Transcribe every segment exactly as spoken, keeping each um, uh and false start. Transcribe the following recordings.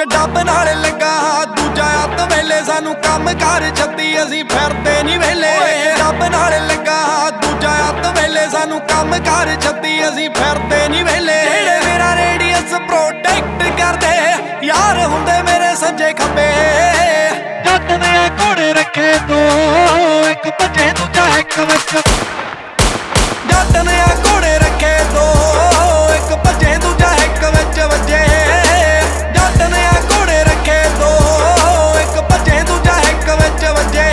ਇੱਕ ਡੱਬ ਨਾਲ ਲੱਗਾ ਦੂਜਾ ਅੱਤ ਵੇਲੇ ਸਾਨੂੰ ਕੰਮ ਕਰ ਛੱਤੀ ਅਸੀਂ ਫਿਰਦੇ ਨਹੀਂ ਵੇਲੇ ਡੱਬ ਨਾਲ ਲੱਗਾ ਦੂਜਾ ਅੱਤ ਵੇਲੇ ਸਾਨੂੰ ਕੰਮ ਕਰ ਛੱਤੀ ਅਸੀਂ ਫਿਰਦੇ ਨਹੀਂ ਵੇਲੇ ਜਿਹੜੇ ਮੇਰਾ ਰੇਡੀਅਸ ਪ੍ਰੋਟੈਕਟ ਕਰਦੇ ਯਾਰ ਹੁੰਦੇ ਮੇਰੇ ਸੱਜੇ ਖੱਬੇ ਜੱਟ ਨੇ ਘੋੜੇ ਰੱਖੇ ਦੋ ਇੱਕ ਭੱਜੇ ਦੂਜਾ ਇੱਕ ਵਿੱਚ ਜੱਟ ਨੇ ਘੋੜੇ ਰੱਖੇ ਦੋ ਇੱਕ ਭੱਜੇ ਦੂਜਾ ਇੱਕ ਵਿੱਚ ਵੱਜੇ ਜੱਟ ਨੇ ਘੋੜੇ ਰੱਖੇ ਦੋ ਇੱਕ ਭੱਜੇ ਦੂਜਾ ਇੱਕ ਵਿੱਚ ਵੱਜੇ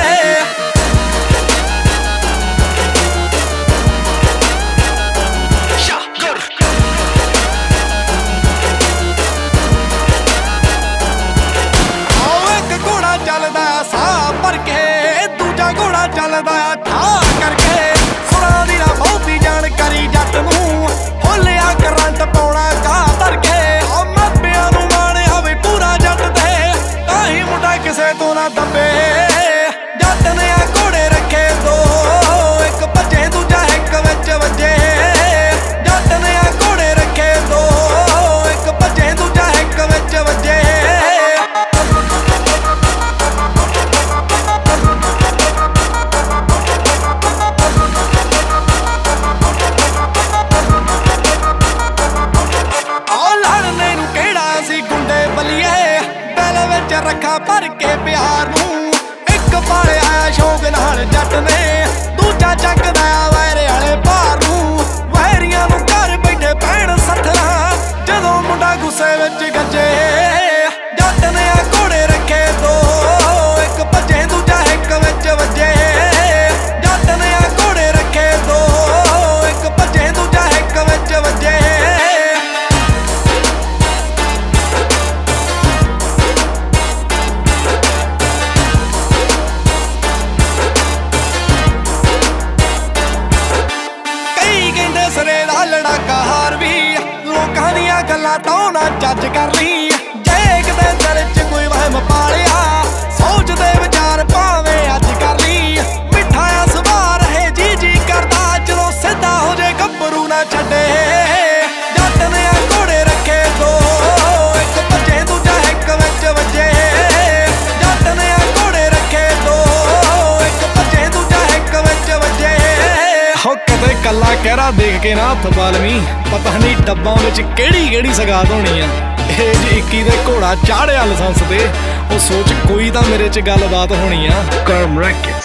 ਚੱਲਦਾ ਸਾਹ ਭਰ ਕੇ ਦੂਜਾ ਘੋੜਾ ਚੱਲਦਾ ਠਾਹ ਕਰਕੇ ਸੁਣਾ ਦੀ ਨਾ ਬਹੁਤੀ ਜਾਣਕਾਰੀ ਜੱਟ ਨੂੰ ਹੋਲਿਆ ਕਰੰਟ ਪਾਉਣਾ ਘਾਹ ਧਰ ਕੇ ਆ ਮਾਪਿਆਂ ਨੂੰ ਮਾਣਿਆ ਵੀ ਪੂਰਾ ਜੱਟ ਤੇ ਤਾਂ ਹੀ ਮੁੰਡਾ ਕਿਸੇ ਤੋਂ ਨਾ ਦੱਬੇ ਜੱਟ ਨੇ ਆ ਘੋੜੇ ਰੱਖੇ ਦੋ ਇੱਕ ਭੱਜੇ ਦੂਜਾ ਇੱਕ ਵਿੱਚ ਵੱਜੇ ਜੱਟ ਨੇ ਆ ਘੋੜੇ ਰੱਖੇ ਦੋ ਇੱਕ ਭੱਜੇ ਦੂਜਾ ਇੱਕ ਵਿੱਚ ਵੱਜੇ ਰੱਖਾ ਭਰ ਕੇ ਪਿਆਰ ਨੂੰ ਇੱਕ ਪਾਲਿਆ ਸ਼ੌਕ ਨਾਲ ਜੱਟ ਨੇ ਦੂਜਾ ਚੱਕਦਾ ਵੈਰੇ ਵਾਲੇ ਭਾਰ ਨੂੰ ਵੈਰੀਆਂ ਨੂੰ ਘਰ ਬੈਠੇ ਪੈਣ ਸੱਠਣਾ ਜਦੋਂ ਮੁੰਡਾ ਗੁੱਸੇ ਵਿੱਚ ਗੱਜੇ ਜੱਟ ਨੇ ਆ ਘੋੜੇ ਰੱਖੇ ਦੋ ਇੱਕ ਭੱਜੇ ਦੂਜਾ ਇੱਕ ਵਿੱਚ ਵੱਜੇ ਜੱਟ ਨੇ ਆ ਘੋੜੇ ਰੱਖੇ ਦੋ ਇੱਕ ਭੱਜੇ ਦੂਜਾ ਇੱਕ ਵਿੱਚ ਵੱਜੇ ਸਰੇ ਦਾ ਲੜਾਕਾ ਹਾਰ ਵੀ ਲੋਕਾਂ ਦੀਆਂ ਗੱਲਾਂ ਤੋਂ ਨਾ ਜੱਜ ਕਰ ਲਈ ਜੇ ਕਿਤੇ ਦਿਲ ਚ ਕੋਈ ਵਹਿਮ ਪਾਲਿਆ ਸੋਚਦੇ ਵਿਚਾਰ ਭਾਵੇਂ ਅੱਜ ਕਰ ਲਈ ਮਿੱਠਾ ਆ ਸੁਭਾਅ ਰਹੇ ਜੀ ਜੀ ਕਰਦਾ ਜਦੋਂ ਸਿੱਧਾ ਹੋ ਜੇ ਗੱਭਰੂ ਨਾ ਛੱਡੇ ਜੱਟ ਨੇ ਆ ਘੋੜੇ ਰੱਖੇ ਦੋ ਇੱਕ ਭੱਜੇ ਦੂਜਾ ਇੱਕ ਵਿੱਚ ਵੱਜੇ ਜੱਟ ਨੇ ਆ ਘੋੜੇ ਰੱਖੇ ਦੋ ਇੱਕ ਭੱਜੇ ਦੂਜਾ ਇੱਕ ਵਿੱਚ ਵੱਜੇ ਹੋ ਕਦੇ ਕੱਲਾ ਕਹਿਰਾ ਦੇਖ ਕੇ ਨਾ ਹੱਥ ਬਾਲਵੀਂ ਪਤਾ ਨਹੀਂ ਡੱਬਾਂ ਵਿੱਚ ਕਿਹੜੀ ਕਿਹੜੀ ਸਗਾਤ ਹੋਣੀ ਆ ਇਹ ਜੀ ਇੱਕੀ ਦੇ ਘੋੜਾ ਚਾੜਿਆ ਲਾਇਸੈਂਸ ਤੇ ਉਹ ਸੋਚ ਕੋਈ ਤਾਂ ਮੇਰੇ ਚ ਗੱਲਬਾਤ ਹੋਣੀ ਆ ਕਰਮ ਰੈਕਟ